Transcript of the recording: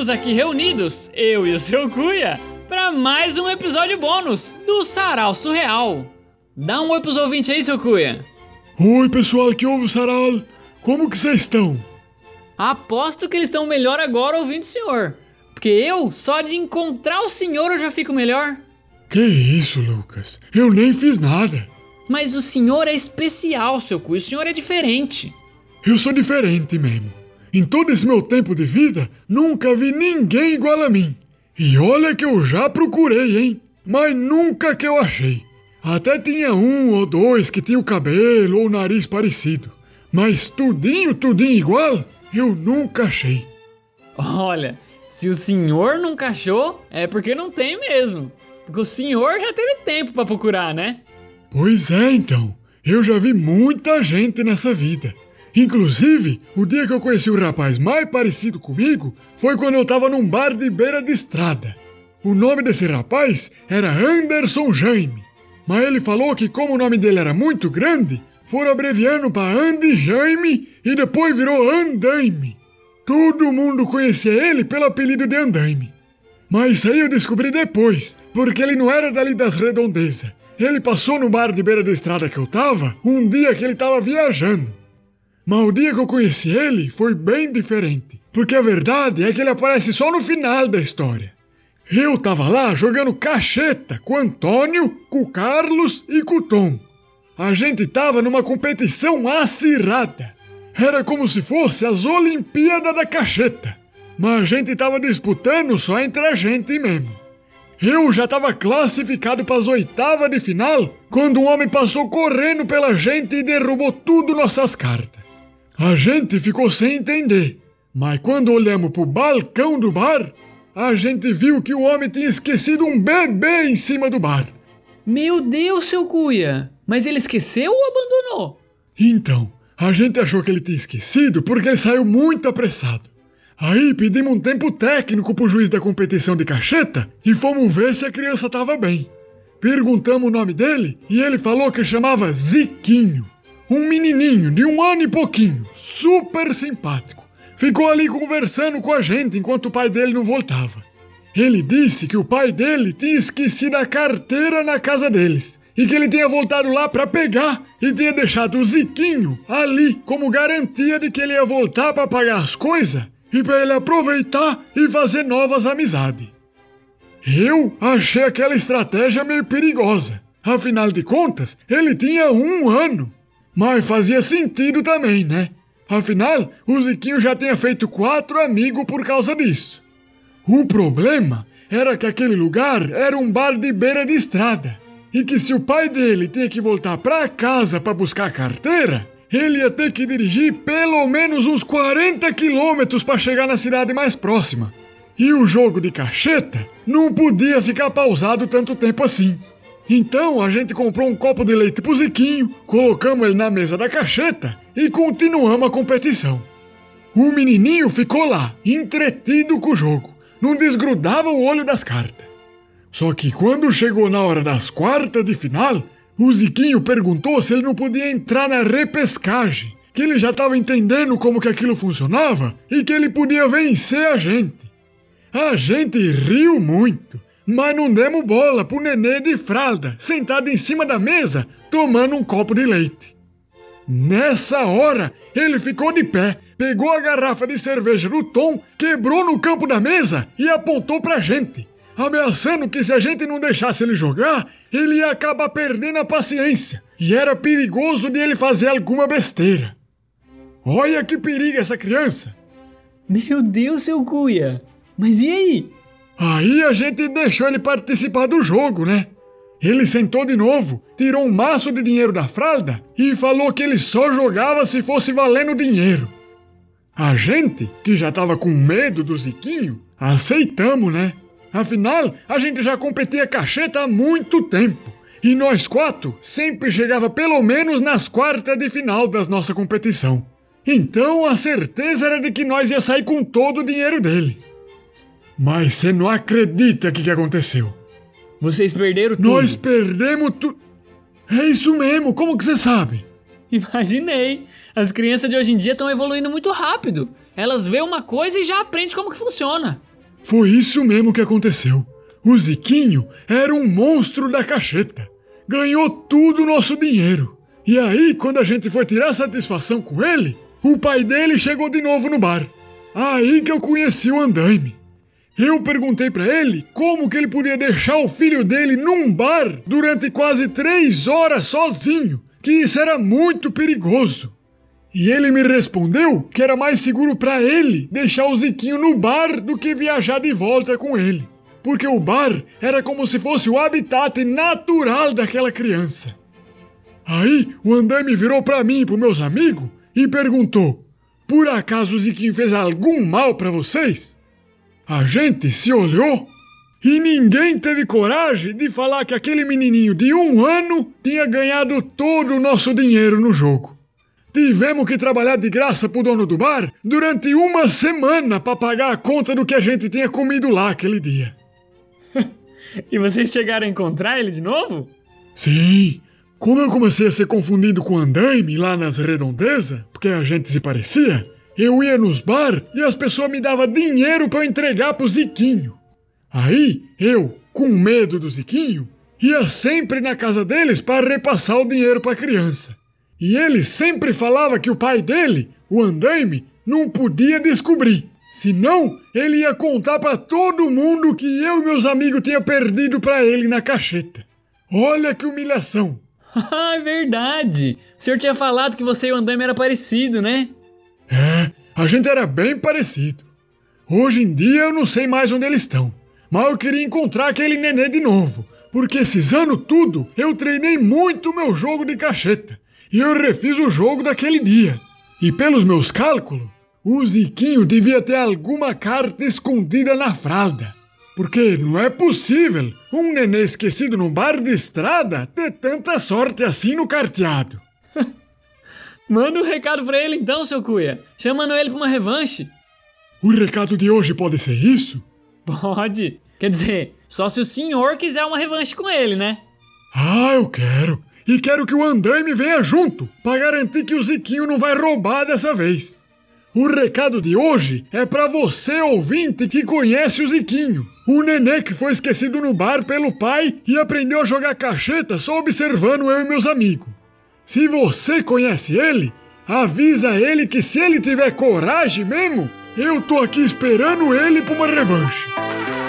Estamos aqui reunidos, eu e o seu Cuia, para mais um episódio bônus do Sarau Surreal. Dá um oi pros ouvintes aí, seu Cuia. Oi, pessoal que ouve o Sarau. Como que vocês estão? Aposto que eles estão melhor agora ouvindo o senhor. Porque eu, só de encontrar o senhor, eu já fico melhor. Que isso, Lucas? Eu nem fiz nada. Mas o senhor é especial, seu Cuia. O senhor é diferente. Eu sou diferente mesmo. Em todo esse meu tempo de vida, nunca vi ninguém igual a mim. E olha que eu já procurei, hein? Mas nunca que eu achei. Até tinha um ou dois que tinha o cabelo ou o nariz parecido. Mas tudinho igual, eu nunca achei. Olha, se o senhor nunca achou, é porque não tem mesmo. Porque o senhor já teve tempo pra procurar, né? Pois é, então. Eu já vi muita gente nessa vida. Inclusive, o dia que eu conheci o rapaz mais parecido comigo foi quando eu tava num bar de beira de estrada. O nome desse rapaz era Anderson Jaime, mas ele falou que como o nome dele era muito grande, foram abreviando para Andy Jaime e depois virou Andaime. Todo mundo conhecia ele pelo apelido de Andaime. Mas isso aí eu descobri depois, porque ele não era dali das redondezas. Ele passou no bar de beira de estrada que eu tava um dia que ele tava viajando. Mas o dia que eu conheci ele foi bem diferente, porque a verdade é que ele aparece só no final da história. Eu tava lá jogando cacheta com o Antônio, com o Carlos e com o Tom. A gente tava numa competição acirrada. Era como se fosse as Olimpíadas da Cacheta, mas a gente tava disputando só entre a gente mesmo. Eu já tava classificado para as oitavas de final quando um homem passou correndo pela gente e derrubou tudo nossas cartas. A gente ficou sem entender, mas quando olhamos pro balcão do bar, a gente viu que o homem tinha esquecido um bebê em cima do bar. Meu Deus, seu Cuia! Mas ele esqueceu ou abandonou? Então, a gente achou que ele tinha esquecido porque ele saiu muito apressado. Aí pedimos um tempo técnico pro juiz da competição de cacheta e fomos ver se a criança estava bem. Perguntamos o nome dele e ele falou que chamava Ziquinho. Um menininho de 1 ano e pouquinho, super simpático. Ficou ali conversando com a gente enquanto o pai dele não voltava. Ele disse que o pai dele tinha esquecido a carteira na casa deles e que ele tinha voltado lá para pegar e tinha deixado o Ziquinho ali como garantia de que ele ia voltar para pagar as coisas e para ele aproveitar e fazer novas amizades. Eu achei aquela estratégia meio perigosa. Afinal de contas, ele tinha 1 ano. Mas fazia sentido também, né? Afinal, o Ziquinho já tinha feito 4 amigos por causa disso. O problema era que aquele lugar era um bar de beira de estrada. E que se o pai dele tinha que voltar pra casa para buscar a carteira, ele ia ter que dirigir pelo menos uns 40 quilômetros para chegar na cidade mais próxima. E o jogo de cacheta não podia ficar pausado tanto tempo assim. Então a gente comprou um copo de leite pro Ziquinho, colocamos ele na mesa da cacheta e continuamos a competição. O menininho ficou lá, entretido com o jogo, não desgrudava o olho das cartas. Só que quando chegou na hora das quartas de final, o Ziquinho perguntou se ele não podia entrar na repescagem, que ele já estava entendendo como que aquilo funcionava e que ele podia vencer a gente. A gente riu muito. Mas não demos bola pro nenê de fralda, sentado em cima da mesa, tomando um copo de leite. Nessa hora, ele ficou de pé, pegou a garrafa de cerveja do Tom, quebrou no campo da mesa e apontou pra gente, ameaçando que se a gente não deixasse ele jogar, ele ia acabar perdendo a paciência, e era perigoso de ele fazer alguma besteira. Olha que perigo essa criança! Meu Deus, seu Cuia! Mas e aí? Aí a gente deixou ele participar do jogo, né? Ele sentou de novo, tirou um maço de dinheiro da fralda e falou que ele só jogava se fosse valendo dinheiro. A gente, que já tava com medo do Ziquinho, aceitamos, né? Afinal, a gente já competia cacheta há muito tempo. E nós 4 sempre chegava pelo menos nas quartas de final das nossa competição. Então a certeza era de que nós ia sair com todo o dinheiro dele. Mas você não acredita o que aconteceu. Vocês perderam tudo. Nós perdemos tudo. É isso mesmo, como que você sabe? Imaginei. As crianças de hoje em dia estão evoluindo muito rápido. Elas veem uma coisa e já aprendem como que funciona. Foi isso mesmo que aconteceu. O Ziquinho era um monstro da cacheta. Ganhou tudo o nosso dinheiro. E aí, quando a gente foi tirar satisfação com ele, o pai dele chegou de novo no bar. Aí que eu conheci o andaime. Eu perguntei pra ele como que ele podia deixar o filho dele num bar durante quase 3 horas sozinho, que isso era muito perigoso. E ele me respondeu que era mais seguro pra ele deixar o Ziquinho no bar do que viajar de volta com ele, porque o bar era como se fosse o habitat natural daquela criança. Aí o andaime virou pra mim e pros meus amigos e perguntou: por acaso o Ziquinho fez algum mal pra vocês? A gente se olhou e ninguém teve coragem de falar que aquele menininho de 1 ano tinha ganhado todo o nosso dinheiro no jogo. Tivemos que trabalhar de graça pro dono do bar durante 1 semana para pagar a conta do que a gente tinha comido lá aquele dia. E vocês chegaram a encontrar ele de novo? Sim, como eu comecei a ser confundido com o andaime lá nas redondezas, porque a gente se parecia, eu ia nos bar e as pessoas me davam dinheiro para eu entregar pro Ziquinho. Aí eu, com medo do Ziquinho, ia sempre na casa deles para repassar o dinheiro para a criança. E ele sempre falava que o pai dele, o andaime, não podia descobrir. Senão, ele ia contar para todo mundo que eu e meus amigos tinham perdido para ele na cacheta. Olha que humilhação! Ah, é verdade! O senhor tinha falado que você e o andaime era parecido, né? É, a gente era bem parecido. Hoje em dia eu não sei mais onde eles estão, mas eu queria encontrar aquele nenê de novo, porque esses anos tudo eu treinei muito o meu jogo de cacheta. E eu refiz o jogo daquele dia. E pelos meus cálculos, o Ziquinho devia ter alguma carta escondida na fralda. Porque não é possível um nenê esquecido num bar de estrada ter tanta sorte assim no carteado. Manda um recado pra ele então, seu Cuia. Chamando ele pra uma revanche. O recado de hoje pode ser isso? Pode. Quer dizer, só se o senhor quiser uma revanche com ele, né? Ah, eu quero. E quero que o andaime venha junto, para garantir que o Ziquinho não vai roubar dessa vez. O recado de hoje é para você, ouvinte, que conhece o Ziquinho, o nenê que foi esquecido no bar pelo pai e aprendeu a jogar cacheta só observando eu e meus amigos. Se você conhece ele, avisa ele que se ele tiver coragem mesmo, eu tô aqui esperando ele para uma revanche.